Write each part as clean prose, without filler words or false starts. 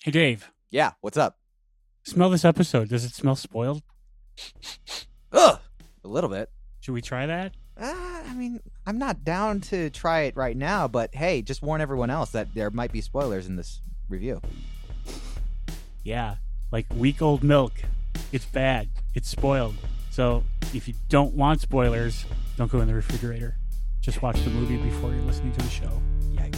Hey, Dave. Yeah, what's up? Smell this episode. Does it smell spoiled? Ugh, a little bit. Should we try that? I'm not down to try it right now, but hey, just warn everyone else that there might be spoilers in this review. Yeah, like week-old milk. It's bad. It's spoiled. So if you don't want spoilers, don't go in the refrigerator. Just watch the movie before you're listening to the show. Yikes.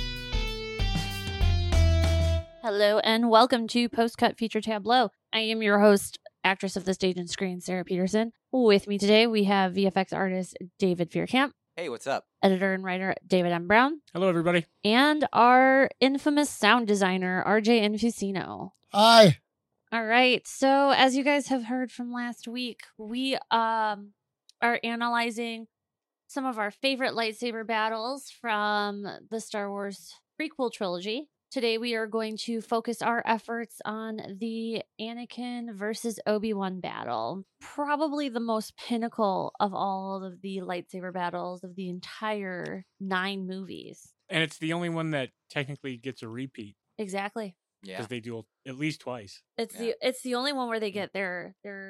Hello and welcome to Postcut Feature Tableau. I am your host, actress of the stage and screen, Sarah Peterson. With me today, we have VFX artist David Vierkamp, Hey, what's up? editor and writer David M. Brown, Hello, everybody. and our infamous sound designer, RJ Infusino. Hi. All right, so as you guys have heard from last week, we are analyzing some of our favorite lightsaber battles from the Star Wars prequel trilogy. Today, we are going to focus our efforts on the Anakin versus Obi-Wan battle. Probably the most pinnacle of all of the lightsaber battles of the entire 9 movies. And it's the only one that technically gets a repeat Exactly. Yeah. because they do at least twice. It's the only one where they get their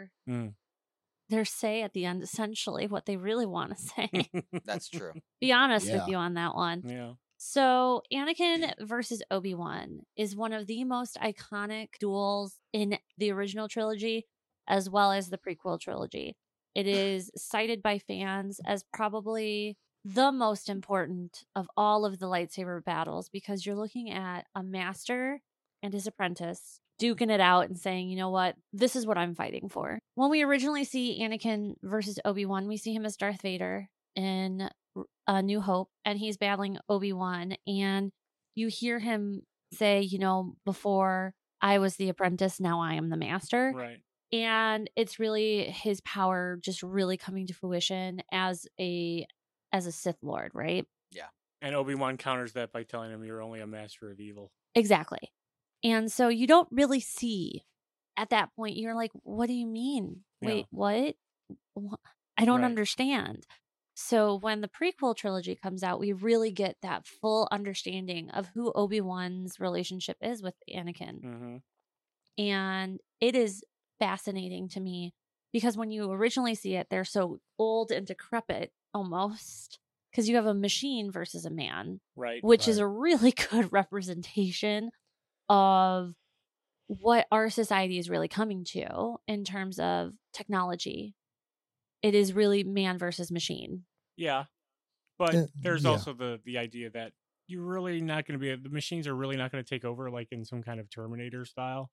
say at the end, essentially, what they really want to say. That's true. Be honest Yeah. with you on that one. Yeah. So, Anakin versus Obi-Wan is one of the most iconic duels in the original trilogy, as well as the prequel trilogy. It is cited by fans as probably the most important of all of the lightsaber battles because you're looking at a master and his apprentice duking it out and saying, you know what, this is what I'm fighting for. When we originally see Anakin versus Obi-Wan, we see him as Darth Vader in A New Hope, and he's battling Obi-Wan, and you hear him say, you know, before I was the apprentice, now I am the master. Right. And it's really his power just really coming to fruition as a Sith Lord, right? And Obi-Wan counters that by telling him you're only a master of evil. Exactly. And so you don't really see at that point, you're like, what do you mean? Yeah. Wait, what? I don't Right. understand. So when the prequel trilogy comes out, we really get that full understanding of who Obi-Wan's relationship is with Anakin. Mm-hmm. And it is fascinating to me because when you originally see it, they're so old and decrepit almost because you have a machine versus a man, Right. which is Right. a really good representation of what our society is really coming to in terms of technology. It is really man versus machine. Yeah. But there's Yeah. also the idea that you're really not going to be, the machines are really not going to take over like in some kind of Terminator style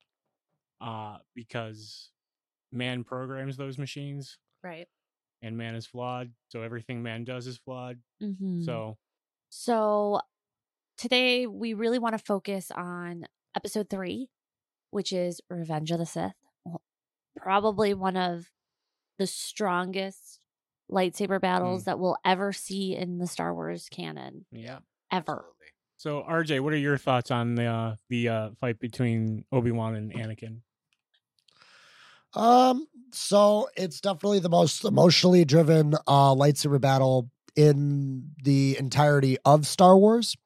because man programs those machines Right. and man is flawed. So everything man does is flawed. Mm-hmm. So, Today we really want to focus on episode 3, which is Revenge of the Sith. Well, probably one of the strongest lightsaber battles that we'll ever see in the Star Wars canon, yeah. ever. Absolutely. So RJ, what are your thoughts on the fight between Obi-Wan and Anakin? So it's definitely the most emotionally driven lightsaber battle in the entirety of Star Wars.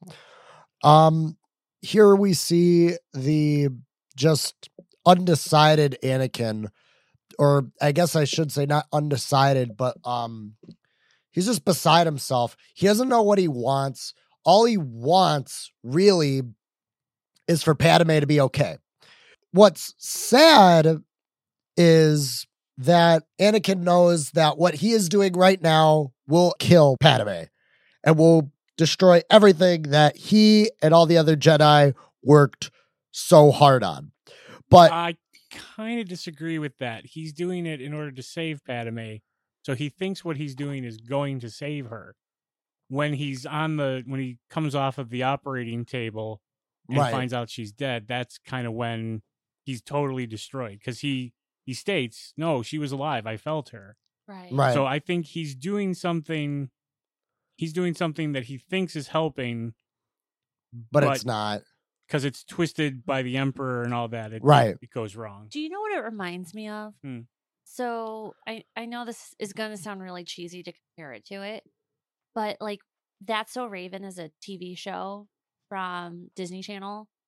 Here we see the just undecided Anakin, or I guess I should say not undecided, but he's just beside himself. He doesn't know what he wants. All he wants really is for Padme to be okay. What's sad is that Anakin knows that what he is doing right now will kill Padme and will destroy everything that he and all the other Jedi worked so hard on. But I kind of disagree with that. He's doing it in order to save Padme. So he thinks what he's doing is going to save her. When when he comes off of the operating table and Right. finds out she's dead, that's kind of when he's totally destroyed because he states, "No, she was alive. I felt her." Right. Right. So I think he's doing something. He's doing something that he thinks is helping, but it's not. because it's twisted by the Emperor and all that. Right. It goes wrong. Do you know what it reminds me of? So I know this is going to sound really cheesy to compare it to it, but like That's So Raven is a TV show from Disney Channel.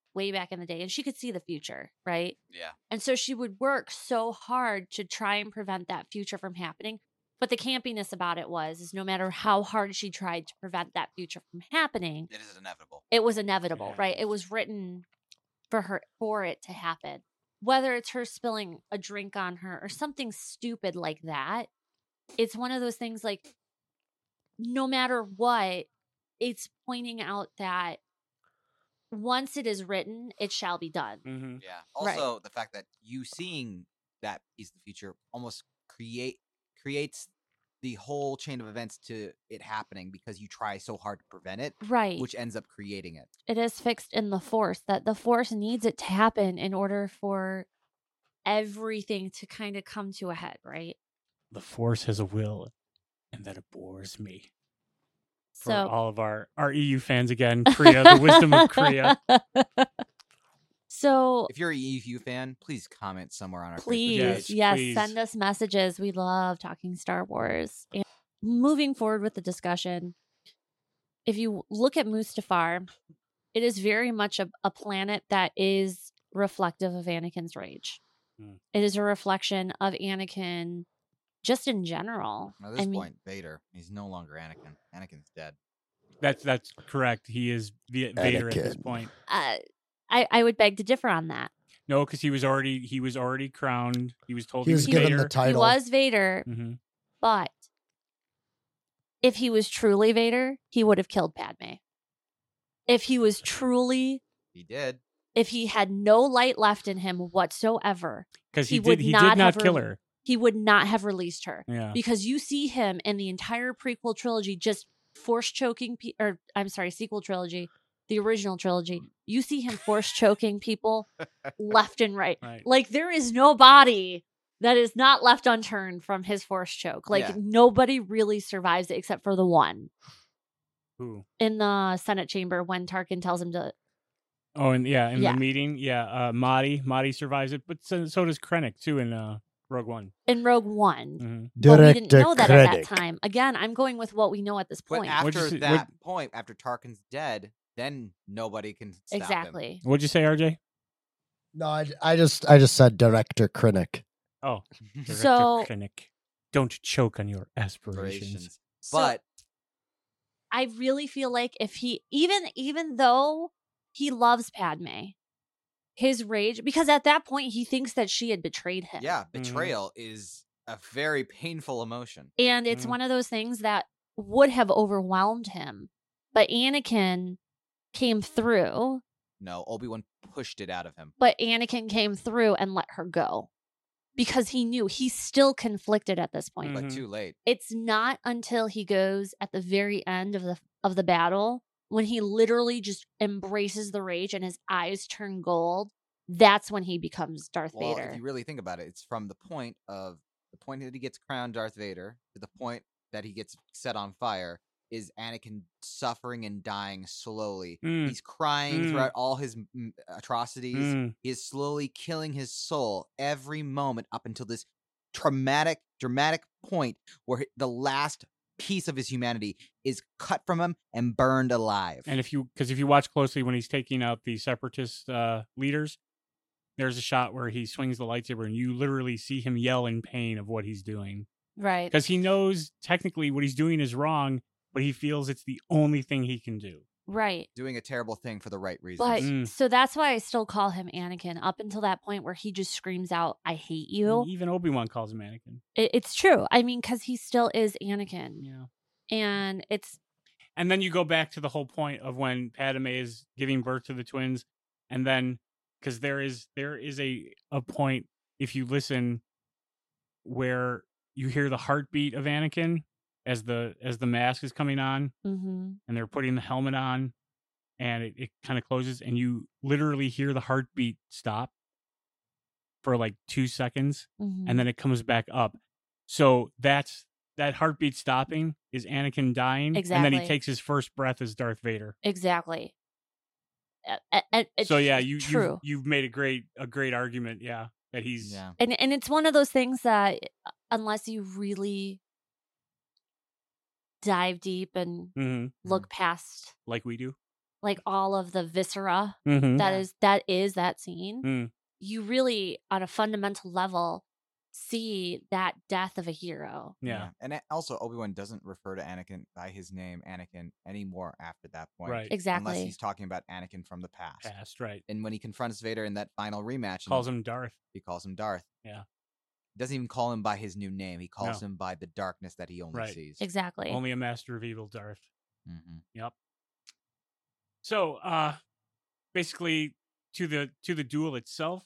way back in the day, and she could see the future, right? Yeah. And so she would work so hard to try and prevent that future from happening. But the campiness about it is no matter how hard she tried to prevent that future from happening, It is inevitable. it was inevitable, Yeah. right? It was written for it to happen. Whether it's her spilling a drink on her or something stupid like that, it's one of those things like no matter what, it's pointing out that once it is written, it shall be done. Mm-hmm. Yeah. Right. Also, the fact that you seeing that piece of the future almost creates the whole chain of events to it happening because you try so hard to prevent it, Right. which ends up creating it. It is fixed in the Force, that the Force needs it to happen in order for everything to kind of come to a head, right? The Force has a will, and that abhors me. For So all of our EU fans again, Kriya, the wisdom of Kriya. So If you're a EU fan, please comment somewhere on our please, Facebook page. yes, please. send us messages. We love talking Star Wars. And moving forward with the discussion, if you look at Mustafar, it is very much a planet that is reflective of Anakin's rage. Hmm. It is a reflection of Anakin just in general. At this I mean, point, Vader, he's no longer Anakin. Anakin's dead. That's correct. He is Vader at this Anakin. point. I would beg to differ on that. No, because he was already crowned. He was told He was He given Vader. the title. He was Vader, Mm-hmm. but if he was truly Vader, he would have killed Padme. If he was truly, He did. if he had no light left in him whatsoever, Because He he would did. He not did not have kill re- her. he would not have released her. Yeah. Because you see him in the entire prequel trilogy just force choking sequel trilogy, the original trilogy. You see him force choking people left and right. Right. Like there is no body that is not left unturned from his force choke. Like Yeah. nobody really survives it except for the one Who? in the Senate chamber when Tarkin tells him to. Oh, and yeah, in Yeah. the meeting, yeah, Mahdi survives it, but so does Krennic too in Rogue One. In Rogue One. Mm-hmm. But we didn't Director know that at that Krennic. time. Again, I'm going with what we know at this But point. What'd you after say- that point, after Tarkin's dead, then nobody can stop him. Exactly. What'd you say, RJ? No, I just said Director Krennic. Oh, Director So- Krennic. Don't choke on your aspirations. Aspirations. So But I really feel like if he even though he loves Padme, his rage, because at that point he thinks that she had betrayed him. yeah, betrayal is a very painful emotion. And it's Mhm. one of those things that would have overwhelmed him. But Anakin came through, No, Obi-Wan pushed it out of him. but Anakin came through and let her go. Because he knew he's still conflicted at this point. But Mhm. too late. It's not until he goes at the very end of the battle when he literally just embraces the rage and his eyes turn gold. That's when he becomes Darth Well, Vader. if you really think about it, it's from the point that he gets crowned Darth Vader to the point that he gets set on fire is Anakin suffering and dying slowly. Mm. He's crying Mm. throughout all his atrocities. Mm. He is slowly killing his soul every moment up until this dramatic point where the last piece of his humanity is cut from him and burned alive. And if you watch closely when he's taking out the separatist leaders, there's a shot where he swings the lightsaber and you literally see him yell in pain of what he's doing. Right. Because he knows technically what he's doing is wrong, but he feels it's the only thing he can do. Right. Doing a terrible thing for the right reasons. But Mm. so that's why I still call him Anakin up until that point where he just screams out, "I hate you." Even Obi-Wan calls him Anakin. It's true. I mean, because he still is Anakin. Yeah. And it's And then you go back to the whole point of when Padme is giving birth to the twins, and then because there is a point, if you listen, where you hear the heartbeat of Anakin as the mask is coming on mhm. and they're putting the helmet on, and it kind of closes, and you literally hear the heartbeat stop for like 2 seconds, Mhm. and then it comes back up. So that heartbeat stopping is Anakin dying, and then he Exactly. takes his first breath as Darth Vader. Exactly. It's So yeah, true. you've made a great argument. Yeah, that he's Yeah. And it's one of those things that unless you really dive deep and Mhm, look past like we do. like all of the viscera Mhm. that is that scene, Mm. you really, on a fundamental level, see that death of a hero. Yeah. And also, Obi-Wan doesn't refer to Anakin by his name, Anakin, anymore after that point. Right. Exactly. Unless he's talking about Anakin from the past. Past, right. And when he confronts Vader in that final rematch, Calls him Darth. he calls him Darth. Yeah. He doesn't even call him by his new name. He calls No. him by the darkness that he only Right. sees. Exactly. Only a master of evil Darth. Mm-hmm. Yep. So, basically, to the duel itself,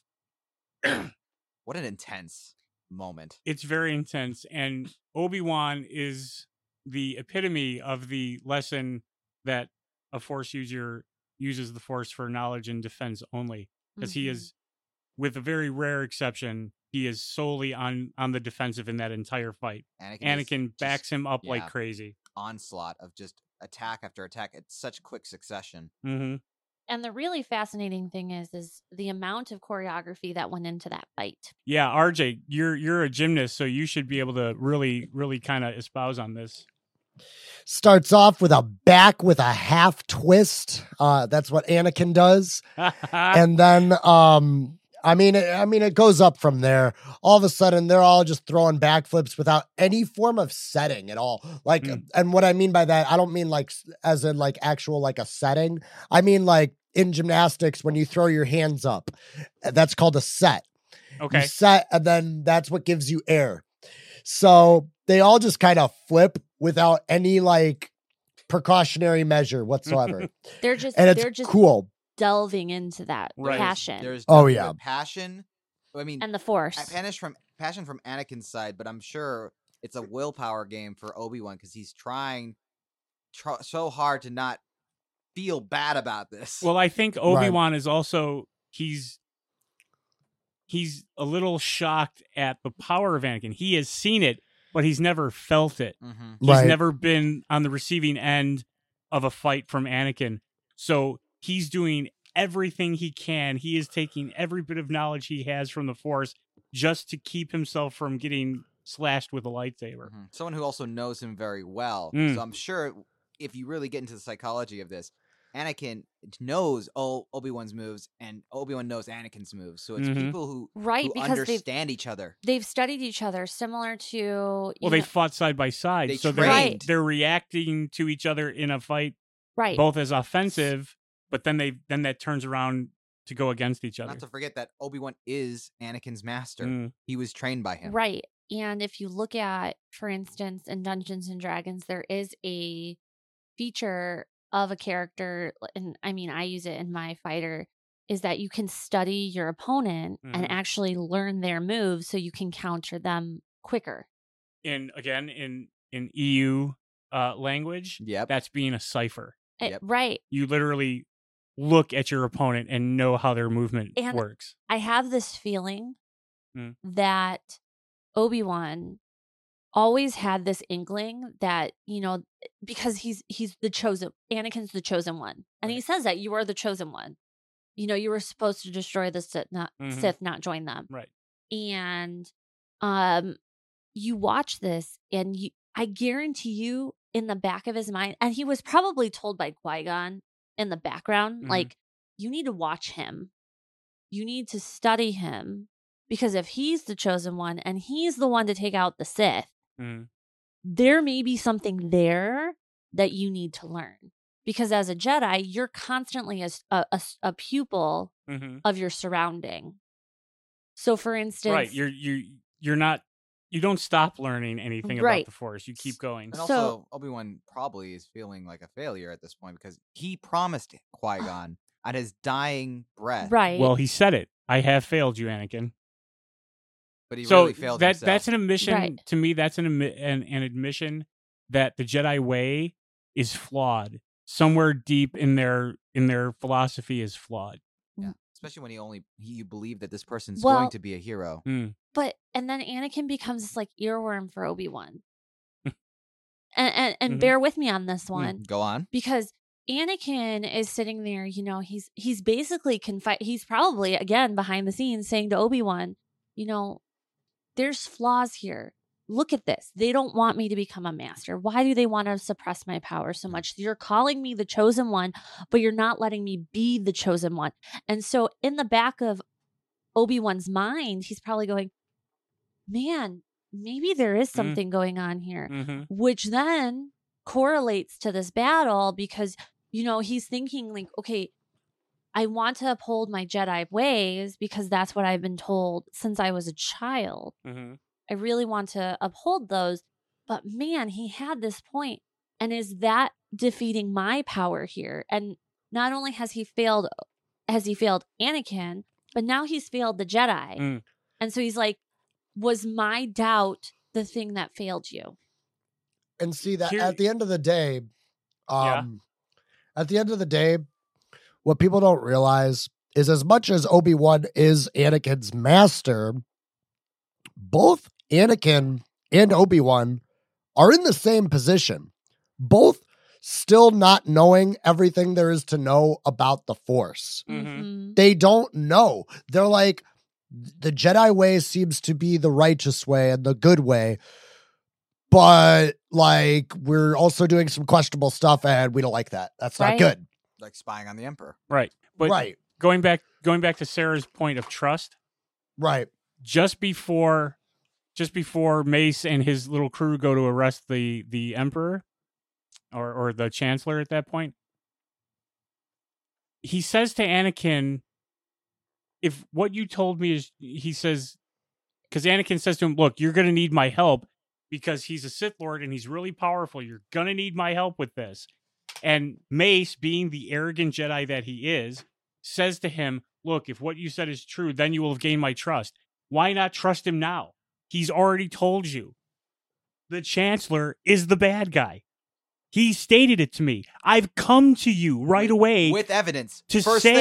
What an intense moment. it's very intense, and Obi-Wan is the epitome of the lesson that a Force user uses the Force for knowledge and defense only, because he Mhm. is, with a very rare exception, he is solely on the defensive in that entire fight. Anakin is backs just him up like yeah. crazy. onslaught of just attack after attack at such quick succession. Mm-hmm. And the really fascinating thing is the amount of choreography that went into that fight. Yeah, RJ, you're a gymnast, so you should be able to really kind of espouse on this. Starts off with a back with a half twist. That's what Anakin does. And then I mean it goes up from there. All of a sudden they're all just throwing backflips without any form of setting at all. Like and what I mean by that, I don't mean like as in like actual like a setting. I mean like in gymnastics when you throw your hands up. That's called a set. Okay. You set and then that's what gives you air. So they all just kind of flip without any like precautionary measure whatsoever. They're just And it's they're just cool. delving into that Right. passion There's Oh, nothing yeah. but passion. I mean, and the force. passion from Anakin's side, but I'm sure it's a willpower game for Obi-Wan because he's trying so hard to not feel bad about this. Well, I think Obi-Wan is also he's a little shocked at the power of Anakin. He has seen it, but he's never felt it. mm-hmm. He's Right. never been on the receiving end of a fight from Anakin. So he's doing everything he can. He is taking every bit of knowledge he has from the Force just to keep himself from getting slashed with a lightsaber. Mm-hmm. Someone who also knows him very well. Mm. So I'm sure if you really get into the psychology of this, Anakin knows Obi-Wan's moves, and Obi-Wan knows Anakin's moves. So it's Mhm. people who Right, because understand each other. they've studied each other, similar to Well, they fought side by side, They so trained. they're reacting to each other in a fight, right. both as offensive, but then that turns around to go against each other. Not to forget that Obi-Wan is Anakin's master. Mm. He was trained by him. Right. And if you look at, for instance, in Dungeons and Dragons, there is a feature of a character, and I mean, I use it in my fighter, is that you can study your opponent Mhm. and actually learn their moves so you can counter them quicker. In EU language, Yep. that's being a cipher. Yep. Right. You literally look at your opponent and know how their movement And works. I have this feeling Mm. that Obi-Wan always had this inkling that, because he's the chosen, Anakin's the chosen one. And he Right. says that you are the chosen one. You were supposed to destroy the Sith, Mhm. Sith, not join them. Right. And you watch this and I guarantee you in the back of his mind, and he was probably told by Qui-Gon in the background, Mhm. like, you need to watch him. You need to study him, because if he's the chosen one and he's the one to take out the Sith, Mhm. there may be something there that you need to learn. Because as a Jedi, you're constantly a pupil Mhm. of your surrounding. So, for instance, Right. You're not. You don't stop learning anything about Right. the Force. You keep going. And So- also, Obi-Wan probably is feeling like a failure at this point because he promised Qui-Gon at his dying breath. right? Well, he said it. I have failed you, Anakin. But he So really failed himself. that's an admission Right. to me. That's an admission that the Jedi way is flawed. Somewhere deep in their philosophy is flawed. Yeah. Especially when you believe that this person's Well- going to be a hero. Mm. And then Anakin becomes this like earworm for Obi-Wan. and Mhm. bear with me on this one, Go on. because Anakin is sitting there, he's basically he's probably again behind the scenes saying to Obi-Wan, there's flaws here. look at this. They don't want me to become a master. Why do they want to suppress my power so much? You're calling me the chosen one, but you're not letting me be the chosen one. And so in the back of Obi-Wan's mind, he's probably going, man, maybe there is something going on here, which then correlates to this battle because, he's thinking like, okay, I want to uphold my Jedi ways because that's what I've been told since I was a child. I really want to uphold those. But man, he had this point. And is that defeating my power here? And not only has he failed Anakin, but now he's failed the Jedi. And so he's like, was my doubt the thing that failed you? And see that at the end of the day, what people don't realize is as much as Obi-Wan is Anakin's master, both Anakin and Obi-Wan are in the same position. Both still not knowing everything there is to know about the Force. They don't know. They're like, the Jedi way seems to be the righteous way and the good way. But like, we're also doing some questionable stuff and we don't like that. That's not good. Like spying on the Emperor. Right. But going back to Sarah's point of trust. Right. Just before Mace and his little crew go to arrest the Emperor or the Chancellor at that point, he says to Anakin, if what you told me is, he says, because Anakin says to him, look, you're going to need my help because he's a Sith Lord and he's really powerful. You're going to need my help with this. And Mace, being the arrogant Jedi that he is, says to him, look, if what you said is true, then you will have gained my trust. Why not trust him now? He's already told you. The Chancellor is the bad guy. He stated it to me. I've come to you right away with evidence to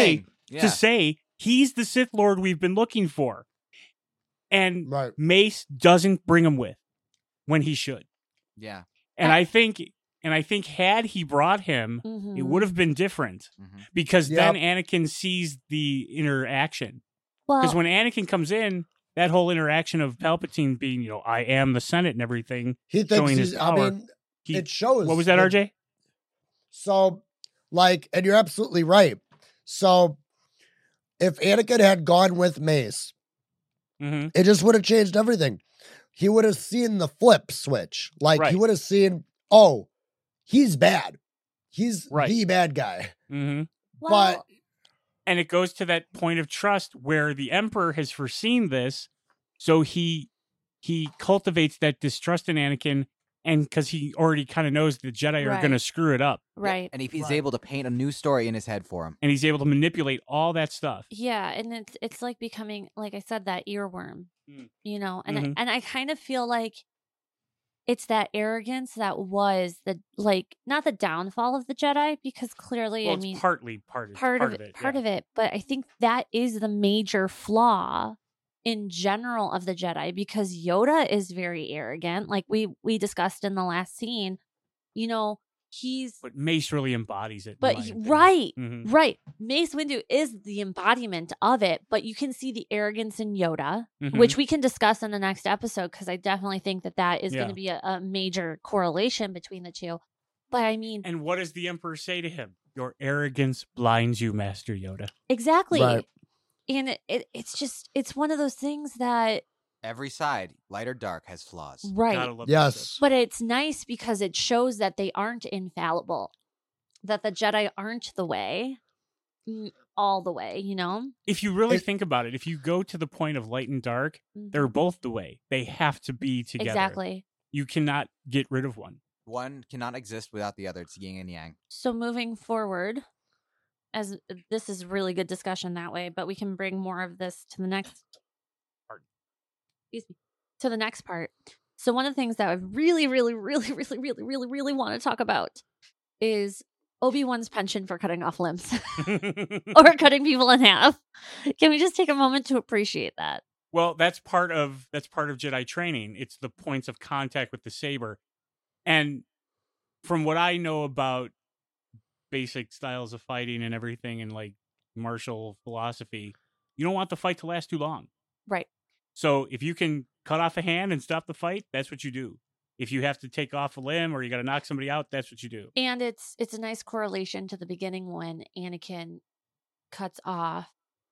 say he's the Sith Lord we've been looking for. And Mace doesn't bring him with when he should. Yeah. And I think had he brought him, it would have been different because then Anakin sees the interaction. Because when Anakin comes in, that whole interaction of Palpatine being, I am the Senate and everything, he thinks his power, it shows. What was that, RJ? So, and you're absolutely right. So, if Anakin had gone with Mace, it just would have changed everything. He would have seen the flip switch. He would have seen, oh, he's bad. He's the bad guy. But and it goes to that point of trust where the Emperor has foreseen this, so he cultivates that distrust in Anakin, and because he already kind of knows the Jedi are going to screw it up. Right. And if he's able to paint a new story in his head for him. And he's able to manipulate all that stuff. Yeah, and it's like becoming, like I said, that earworm, and I kind of feel like it's that arrogance that was not the downfall of the Jedi, because clearly, it's partly part of it. But I think that is the major flaw in general of the Jedi, because Yoda is very arrogant. Like we discussed in the last scene, but Mace really embodies it. But right. Mace Windu is the embodiment of it, but you can see the arrogance in Yoda, which we can discuss in the next episode, because I definitely think that is going to be a major correlation between the two. But I mean, and what does the Emperor say to him? Your arrogance blinds you, Master Yoda. Exactly. Right. And it's one of those things that every side, light or dark, has flaws. Right. Yes. But it's nice because it shows that they aren't infallible, that the Jedi aren't the way, all the way, If you really think about it, if you go to the point of light and dark, they're both the way. They have to be together. Exactly. You cannot get rid of one. One cannot exist without the other. It's yin and yang. So moving forward, as this is really good discussion that way, but we can bring more of this to the next part. To the next part. So one of the things that I really, really, really, really, really, really, really want to talk about is Obi-Wan's penchant for cutting off limbs or cutting people in half. Can we just take a moment to appreciate that? Well, that's part of Jedi training. It's the points of contact with the saber. And from what I know about basic styles of fighting and everything, and like martial philosophy, you don't want the fight to last too long. Right. So if you can cut off a hand and stop the fight, that's what you do. If you have to take off a limb or you got to knock somebody out, that's what you do. And it's a nice correlation to the beginning when Anakin cuts off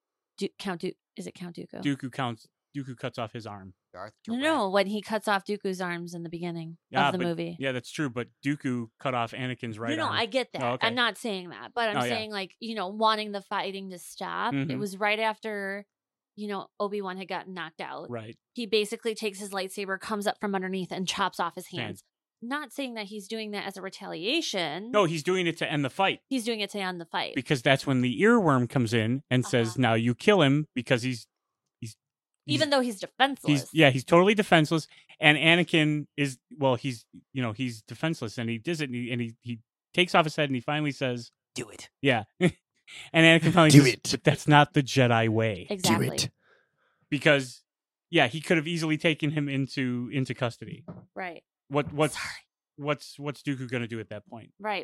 is it Count Dooku? Dooku cuts off his arm. Darth No, when he cuts off Dooku's arms in the beginning of the movie. Yeah, that's true. But Dooku cut off Anakin's right arm. No, I get that. Oh, okay. I'm not saying that, but I'm saying like, wanting the fighting to stop. It Mhm. was right after, Obi-Wan had gotten knocked out. Right. He basically takes his lightsaber, comes up from underneath and chops off his hands. Not saying that he's doing that as a retaliation. No, he's doing it to end the fight. He's doing it to end the fight. Because that's when the earworm comes in and says, now you kill him because he's even though he's defenseless. He's totally defenseless. And Anakin is, he's defenseless, and he does it, and he takes off his head and he finally says, do it. Yeah. And Anakin finally Do says, it. but that's not the Jedi way. Exactly. Do it. Because he could have easily taken him into custody. Right. What's Dooku going to do at that point? Right.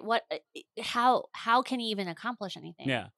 How can he even accomplish anything? Yeah.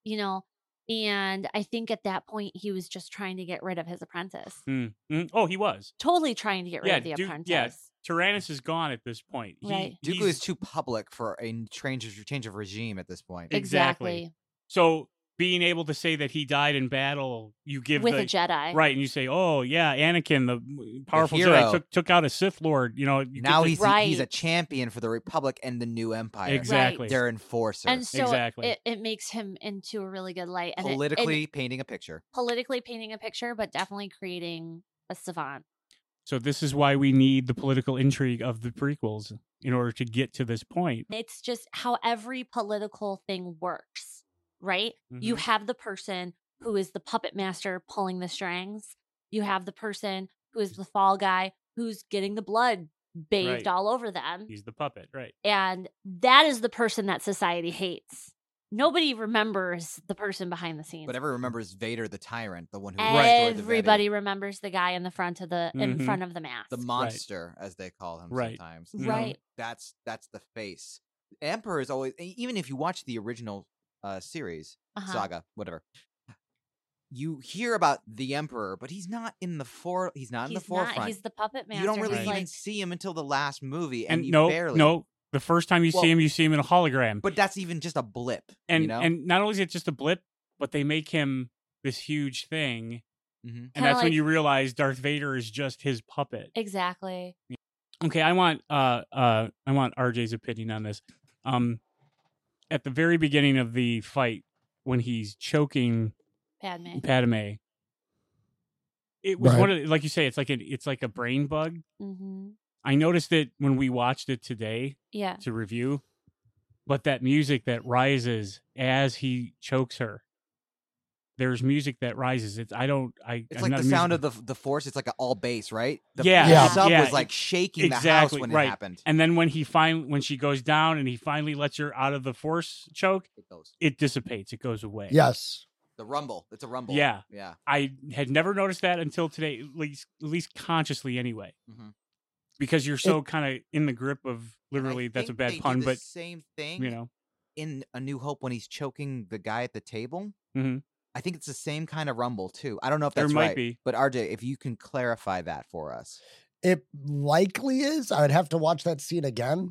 And I think at that point he was just trying to get rid of his apprentice. Oh, he was Totally trying to get rid of the apprentice. Yeah, Tyrannus is gone at this point. Right. Dooku is too public for a change of regime at this point. Exactly. So being able to say that he died in battle, you give with a Jedi, right? And you say, "Oh yeah, Anakin, the powerful hero. Jedi, took out a Sith Lord." Now he's a champion for the Republic and the new Empire. Exactly, Right. They're enforcers. And so exactly. it makes him into a really good light. And politically painting a picture. Politically painting a picture, but definitely creating a savant. So this is why we need the political intrigue of the prequels in order to get to this point. It's just how every political thing works, right? Mm-hmm. You have the person who is the puppet master pulling the strings. You have the person who is the fall guy who's getting the blood bathed all over them. He's the puppet, right? And that is the person that society hates. Nobody remembers the person behind the scenes. But everyone remembers Vader the tyrant, the one who everybody remembers the guy in the front of the Mm-hmm. in front of the mask. the monster, as they call him sometimes. Right. That's the face. Emperor is always, even if you watch the original series, saga, whatever, you hear about the Emperor, but he's not in the forefront. He's the puppet master. You don't really He's even see him until the last movie, and barely. No, the first time you see him in a hologram. But that's even just a blip. And not only is it just a blip, but they make him this huge thing, and that's when you realize Darth Vader is just his puppet. Exactly. Okay, I want RJ's opinion on this. At the very beginning of the fight, when he's choking Padme, it was one of, like you say, it's like a brain bug. Mm-hmm. I noticed it when we watched it today to review, but that music that rises as he chokes her, there's music that rises. It's like the sound of the Force. It's like an all bass, right? The sub was like shaking the house when it happened. And then when she goes down and he finally lets her out of the Force choke, it dissipates. It goes away. Yes. The rumble. It's a rumble. Yeah. Yeah. I had never noticed that until today, at least consciously anyway. Mm-hmm. Because you're so kind of in the grip of literally, that's a bad pun, but same thing, in A New Hope when he's choking the guy at the table. Mm-hmm. I think it's the same kind of rumble too. I don't know if that's there might right, be. But RJ, if you can clarify that for us. It likely is. I would have to watch that scene again.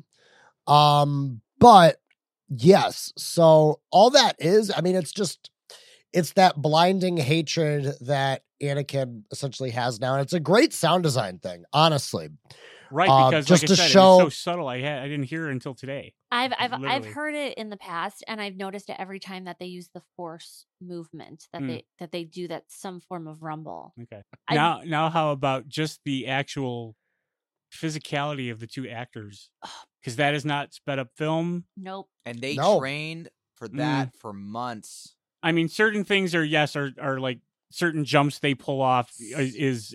But yes, so all that is, I mean, it's that blinding hatred that Anakin essentially has now. And it's a great sound design thing, honestly. Right, because just like I to said, show, it was so subtle. I didn't hear it until today. I've heard it in the past, and I've noticed it every time that they use the Force movement that they do that some form of rumble. Okay. Now how about just the actual physicality of the two actors? Because that is not sped up film. Nope. And they trained for that for months. I mean, certain things are like certain jumps they pull off is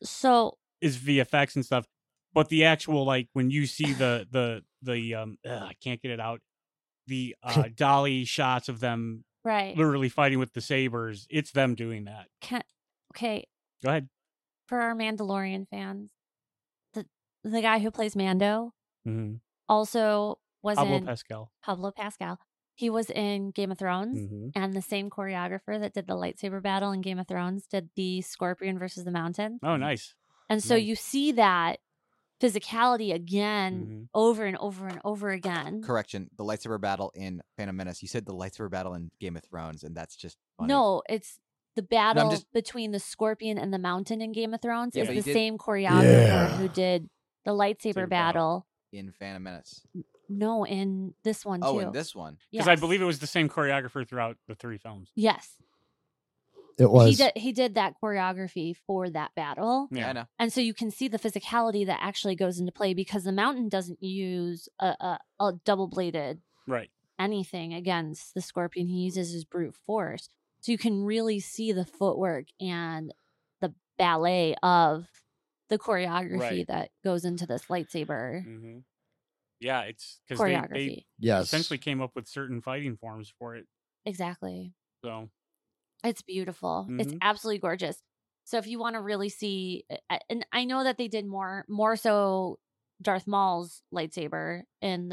VFX and stuff. But the actual, like, when you see the I can't get it out, the dolly shots of them literally fighting with the sabers, it's them doing that. Okay. Go ahead. For our Mandalorian fans, the guy who plays Mando also was Pablo Pascal. He was in Game of Thrones, and the same choreographer that did the lightsaber battle in Game of Thrones did the Scorpion versus the Mountain. Oh, nice. And so Nice. you see that physicality again Mhm. over and over and over again. Correction, the lightsaber battle in Phantom Menace. You said the lightsaber battle in Game of Thrones, and that's just funny. No, it's the battle just- between the Scorpion and the Mountain in Game of Thrones. Yeah, Is but the you did- same choreographer Yeah. who did the lightsaber Saber battle. In Phantom Menace. No, in this one too. Oh, in this one. Because I Yes. believe it was the same choreographer throughout the 3 films. Yes. It was. He did that choreography for that battle. Yeah, I know. And so you can see the physicality that actually goes into play because the Mountain doesn't use a double-bladed Right. anything against the Scorpion. He uses his brute force. So you can really see the footwork and the ballet of the choreography Right. that goes into this lightsaber hmm Yeah, it's because choreography. they Yes. essentially came up with certain fighting forms for it. Exactly. So It's beautiful. It's Mhm. absolutely gorgeous. So if you want to really see, and I know that they did more so Darth Maul's lightsaber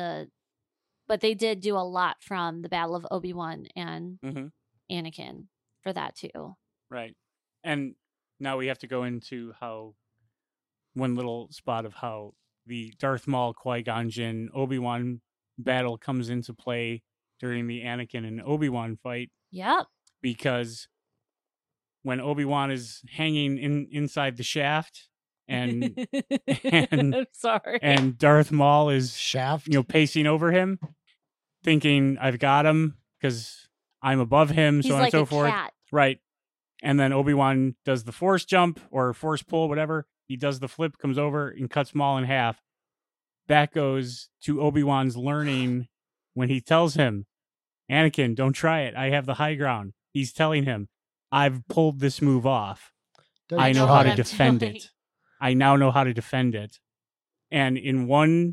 but they did do a lot from the Battle of Obi-Wan and Mhm. Anakin for that too. right, and now we have to go into how one little spot of how the Darth Maul, Qui-Gon Jinn, Obi-Wan battle comes into play during the Anakin and Obi-Wan fight, Yep. because when Obi-Wan is hanging inside the shaft and and- I'm sorry. and Darth Maul is Shaft. pacing over him, thinking I've got him because I'm above him, He's so on like and so a forth. cat. Right. And then Obi-Wan does the force jump or force pull, whatever. He does the flip, comes over and cuts Maul in half. That goes to Obi-Wan's learning when he tells him, Anakin, don't try it. I have the high ground. He's telling him, I've pulled this move off. Don't I know try how to I'm defend doing. it. I now know how to defend it. And in one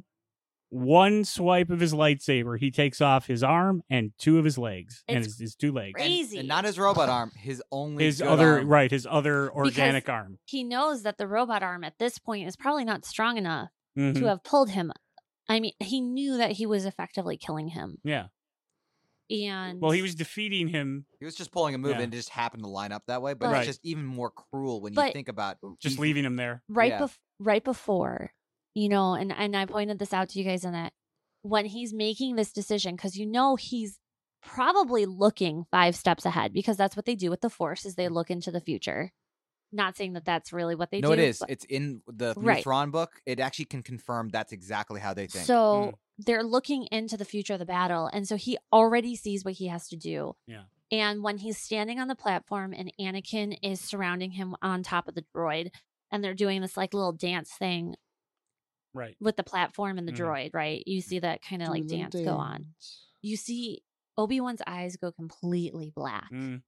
swipe of his lightsaber, he takes off his arm and 2 of his legs, and It's his 2 legs. crazy. And not his robot arm, his only His good other arm. right, his other organic arm. He knows that the robot arm at this point is probably not strong enough Mhm. to have pulled him. I mean, he knew that he was effectively killing him. Yeah. And Well, he was defeating him, He was just pulling a move Yeah. and it just happened to line up that way. But Right. it's just even more cruel when you But- think about just he's- leaving him there. Yeah. right before, and I pointed this out to you guys in that when he's making this decision, because he's probably looking 5 steps ahead, because that's what they do with the Force is they look into the future. Not saying that that's really what they No, do. it is. but- It's in the new Right. Thrawn book. It actually can confirm that's exactly how they think. So they're looking into the future of the battle. And so he already sees what he has to do. Yeah. And when he's standing on the platform and Anakin is surrounding him on top of the droid, and they're doing this like little dance thing Right. with the platform and the Mhm. droid, right? You see that kind of like Do the dance go on. You see Obi-Wan's eyes go completely black. Mm.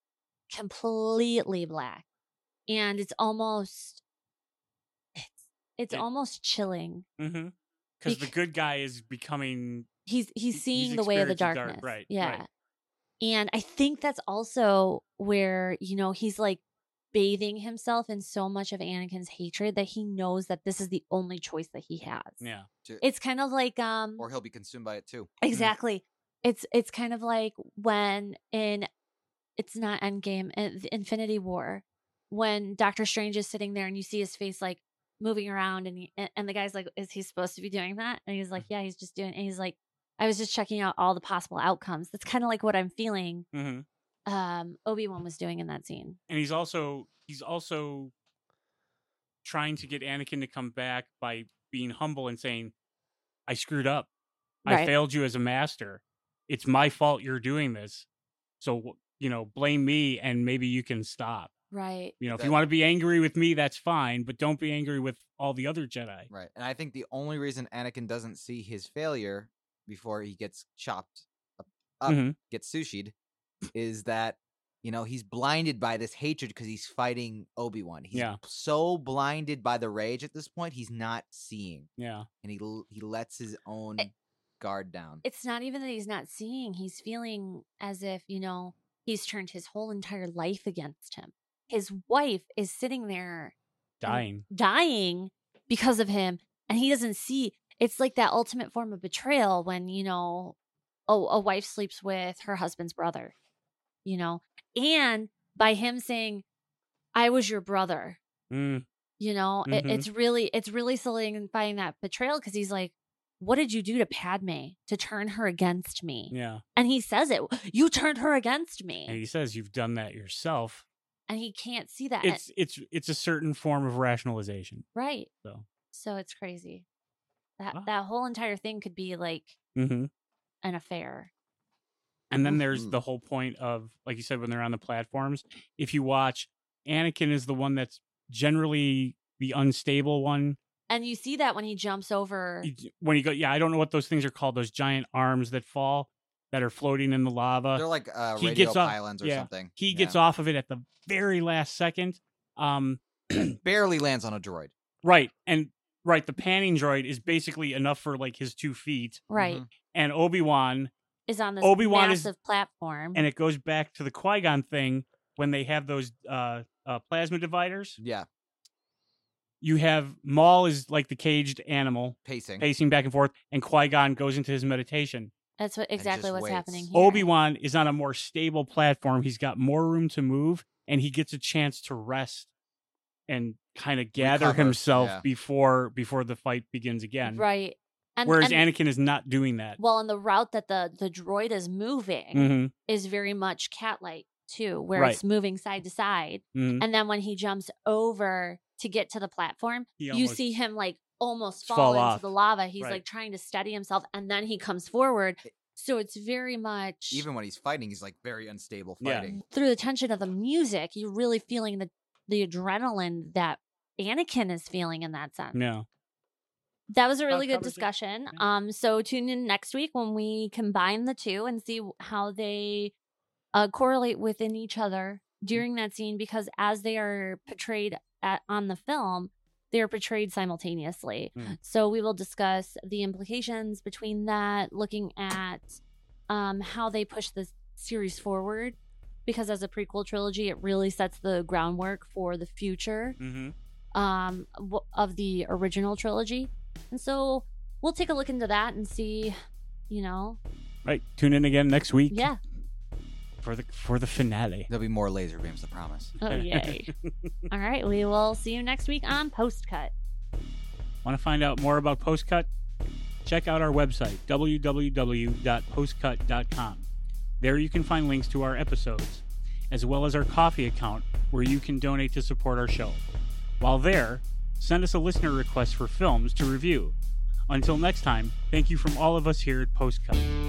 Completely black. And it's almost it's It- almost chilling. Mm-hmm. Because the Bec- good guy is becoming. He's seeing the way of the experiencing darkness. right. Yeah. Right. And I think that's also where, he's like bathing himself in so much of Anakin's hatred that he knows that this is the only choice that he has. Yeah. It's kind of like or he'll be consumed by it too. exactly. It's kind of like when it's not Endgame, Infinity War, when Doctor Strange is sitting there and you see his face like moving around and the guy's like, is he supposed to be doing that? And he's like, yeah, he's just doing it. And he's like, I was just checking out all the possible outcomes. That's kind of like what I'm feeling Mm-hmm. Obi-Wan was doing in that scene. And he's also trying to get Anakin to come back by being humble and saying, I screwed up. I Right. failed you as a master. It's my fault you're doing this. So, blame me and maybe you can stop. Right. If That- you want to be angry with me, that's fine, but don't be angry with all the other Jedi. Right. And I think the only reason Anakin doesn't see his failure before he gets chopped up, Mhm. gets sushied, is that, he's blinded by this hatred because he's fighting Obi-Wan. He's Yeah. so blinded by the rage at this point, he's not seeing. Yeah. And he lets his own guard down. It's not even that he's not seeing. He's feeling as if, he's turned his whole entire life against him. His wife is sitting there dying because of him, and he doesn't see. It's like that ultimate form of betrayal when, a wife sleeps with her husband's brother, and by him saying, I was your brother, Mm. You know, Mhm. it's really solidifying that betrayal because he's like, what did you do to Padme to turn her against me? Yeah. And he says it, you turned her against me. And he says you've done that yourself. And he can't see that. It's a certain form of rationalization. Right. So it's crazy. That Wow. that whole entire thing could be like Mhm. an affair. And then there's Mhm. the whole point of, like you said, when they're on the platforms, if you watch, Anakin is the one that's generally the unstable one. And you see that when he jumps over. When you go, I don't know what those things are called, those giant arms that fall, that are floating in the lava. They're like He radio gets off- pylons or yeah. something. He Yeah. gets off of it at the very last second. Barely lands on a droid. Right. And the panning droid is basically enough for like his 2 feet. Right. Mhm. And Obi-Wan, Is on this Obi-Wan is- massive platform. and it goes back to the Qui-Gon thing when they have those plasma dividers. Yeah, You have Maul is like the caged animal pacing. pacing back and forth, and Qui-Gon goes into his meditation. That's exactly just what's waits. happening here. Obi-Wan is on a more stable platform. He's got more room to move, and he gets a chance to rest and kind of gather Recover, himself yeah. before the fight begins again. Right. And, Whereas and, Anakin is not doing that. well, and the route that the droid is moving Mhm, is very much cat-like too, where Right. it's moving side to side. mhm. And then when he jumps over to get to the platform, He you almost- see him like almost Fall fall into off. the lava. He's Right. like trying to steady himself, and then he comes forward. So it's very much Even when he's fighting, he's like very unstable Yeah. fighting. through the tension of the music, you're really feeling the adrenaline that Anakin is feeling in that sense. No. That was a really good covers it. discussion. Yeah. So tune in next week when we combine the two and see how they correlate within each other during that scene, because as they are portrayed on the film, they are portrayed simultaneously. Mm. So we will discuss the implications between that, looking at how they push the series forward, because as a prequel trilogy, it really sets the groundwork for the future Mm-hmm. of the original trilogy. And so we'll take a look into that and see, Right. Tune in again next week. yeah. For the finale. There'll be more laser beams, I promise. Oh, yay. All right. We will see you next week on Postcut. Want to find out more about Postcut? Check out our website, www.postcut.com. There you can find links to our episodes, as well as our coffee account where you can donate to support our show. While there, send us a listener request for films to review. Until next time, thank you from all of us here at Postcut.